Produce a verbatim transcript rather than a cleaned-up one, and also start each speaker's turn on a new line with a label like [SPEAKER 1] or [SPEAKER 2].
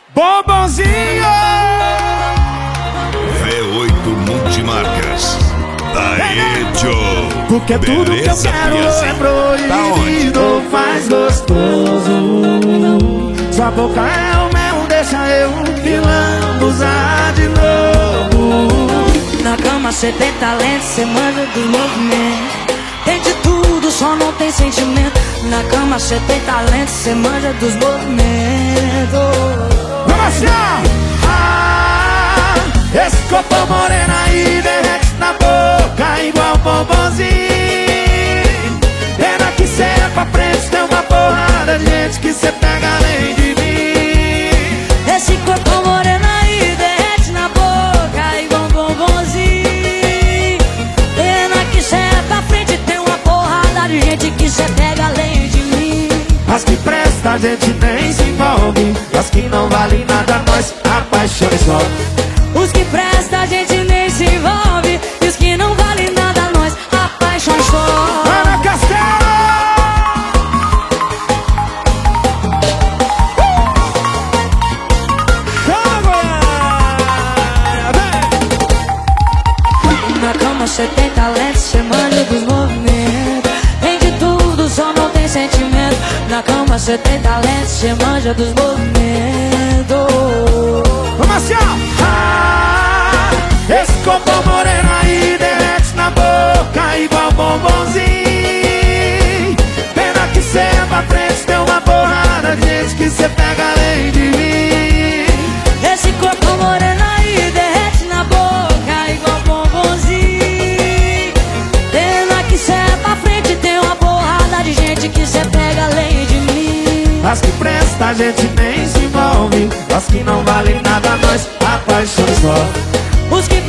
[SPEAKER 1] Bombonzinho!
[SPEAKER 2] V oito Multimarcas. Aê, Joe!
[SPEAKER 1] Porque tudo que eu quero é proibido, faz gostoso. Sua boca é o mel, deixa eu pilando, usar de novo.
[SPEAKER 3] Na cama cê tem talento, cê manja do movimento. Tem de tudo, só não tem sentimento. Na cama cê tem talento, cê manja dos movimentos.
[SPEAKER 1] Vamos assim, ó! Ah, esse corpo moreno aí derrete na boca igual bombonzinho. Pena que cê é pra frente, tem uma porrada de gente que cê pega além de mim.
[SPEAKER 3] Esse corpo moreno aí derrete na boca igual bombonzinho. Pena que cê é pra frente, tem uma porrada de gente que cê pega além de mim.
[SPEAKER 1] As que presta a gente nem se envolve, as que não valem nada nós apaixonamos só.
[SPEAKER 3] Os que presta a gente nem se envolve, e os que não valem nada nós apaixonamos só.
[SPEAKER 1] Ana Castelo!
[SPEAKER 3] Na cama cê tem talento, cê manja dos movimentos. Tem de tudo, só não tem sentimento. Na cama cê tem talento, cê manja dos movimentos.
[SPEAKER 1] Vamos assim, ó! Ah, esse corpo moreno aí derrete na boca igual bombonzinho. Pena que cê é pra frente, tem uma porrada de gente que cê pega além de mim.
[SPEAKER 3] Esse corpo moreno aí derrete na boca igual bombonzinho. Pena que cê é pra frente, tem uma porrada de gente que cê pega além de mim.
[SPEAKER 1] As que presta a gente nem se envolve, as que não valem nada nós apaixonamos só.
[SPEAKER 3] Os que